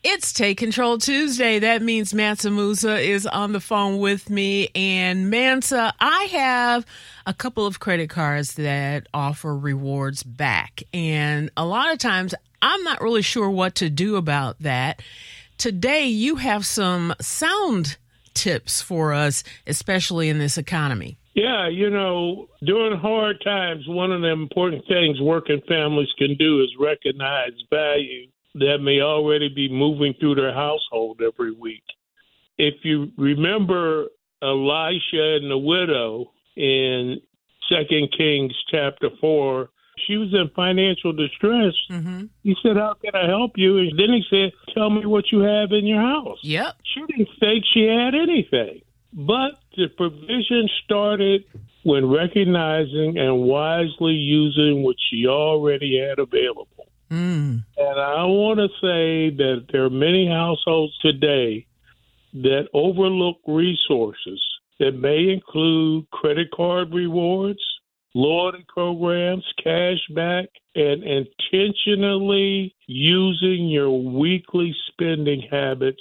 It's Take Control Tuesday. That means Mansa Musa is on the phone with me. And Mansa, I have a couple of credit cards that offer rewards back. And a lot of times I'm not really sure what to do about that. Today, you have some sound tips for us, especially in this economy. Yeah, during hard times, one of the important things working families can do is recognize value that may already be moving through their household every week. If you remember Elisha and the widow in 2 Kings chapter 4, she was in financial distress. Mm-hmm. He said, "How can I help you?" And then he said, "Tell me what you have in your house." Yep. She didn't think she had anything. But the provision started when recognizing and wisely using what she already had available. And I want to say that there are many households today that overlook resources that may include credit card rewards, loyalty programs, cash back, and intentionally using your weekly spending habits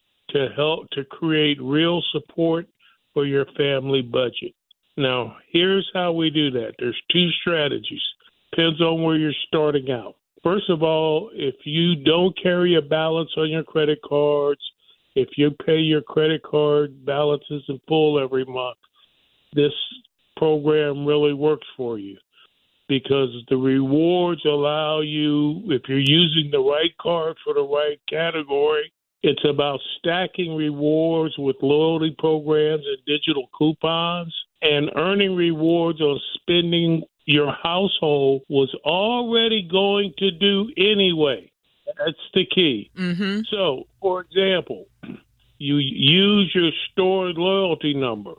to help to create real support for your family budget. Now, here's how we do that. There's two strategies. Depends on where you're starting out. First of all, if you don't carry a balance on your credit cards, if you pay your credit card balances in full every month, this program really works for you because the rewards allow you, if you're using the right card for the right category, it's about stacking rewards with loyalty programs and digital coupons and earning rewards on spending your household was already going to do anyway. That's the key. Mm-hmm. So, for example, you use your stored loyalty number.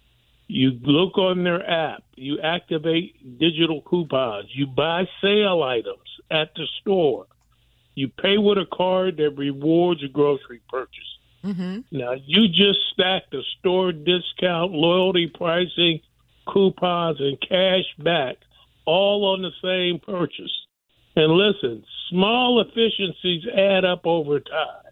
You look on their app. You activate digital coupons. You buy sale items at the store. You pay with a card that rewards a grocery purchase. Mm-hmm. Now, you just stack the store discount, loyalty pricing, coupons, and cash back all on the same purchase. And listen, small efficiencies add up over time.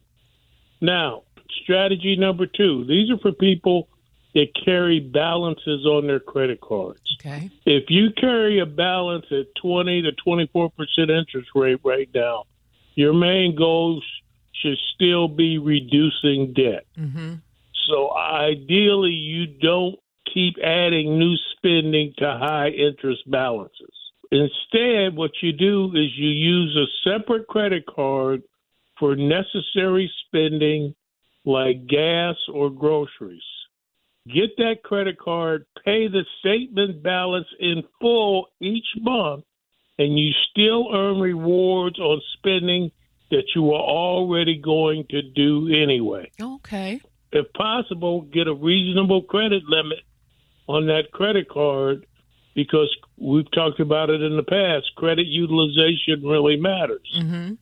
Now, strategy number 2. These are for people that carry balances on their credit cards. Okay. If you carry a balance at 20 to 24% interest rate right now, your main goal should still be reducing debt. Mm-hmm. So ideally, you don't keep adding new spending to high interest balances. Instead, what you do is you use a separate credit card for necessary spending like gas or groceries. Get that credit card, pay the statement balance in full each month, and you still earn rewards on spending that you are already going to do anyway. Okay. If possible, get a reasonable credit limit on that credit card because we've talked about it in the past. Credit utilization really matters. Mm-hmm.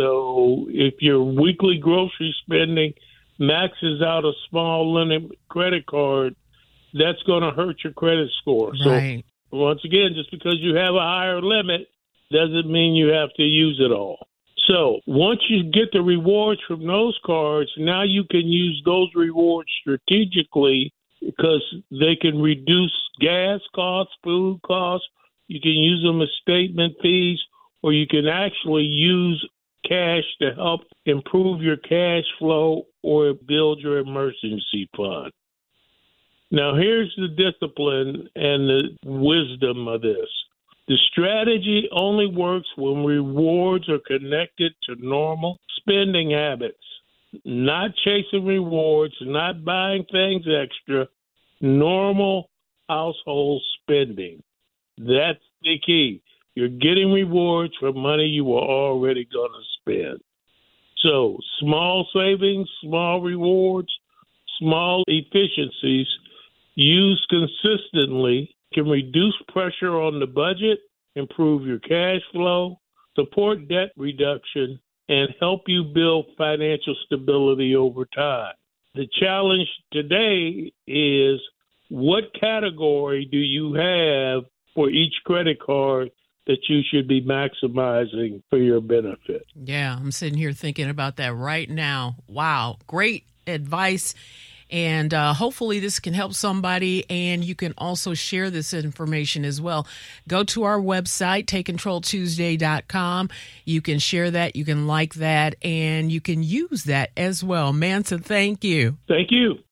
So if your weekly grocery spending maxes out a small limit credit card, that's going to hurt your credit score. Right. So once again, just because you have a higher limit doesn't mean you have to use it all. So once you get the rewards from those cards, now you can use those rewards strategically because they can reduce gas costs, food costs. You can use them as statement fees, or you can actually use cash to help improve your cash flow or build your emergency fund. Now, here's the discipline and the wisdom of this. The strategy only works when rewards are connected to normal spending habits, not chasing rewards, not buying things extra, normal household spending. That's the key. You're getting rewards for money you were already going to spend. So small savings, small rewards, small efficiencies used consistently can reduce pressure on the budget, improve your cash flow, support debt reduction, and help you build financial stability over time. The challenge today is what category do you have for each credit card that you should be maximizing for your benefit. Yeah, I'm sitting here thinking about that right now. Wow, great advice. And hopefully this can help somebody, and you can also share this information as well. Go to our website, TakeControlTuesday.com. You can share that, you can like that, and you can use that as well. Mansa, thank you. Thank you.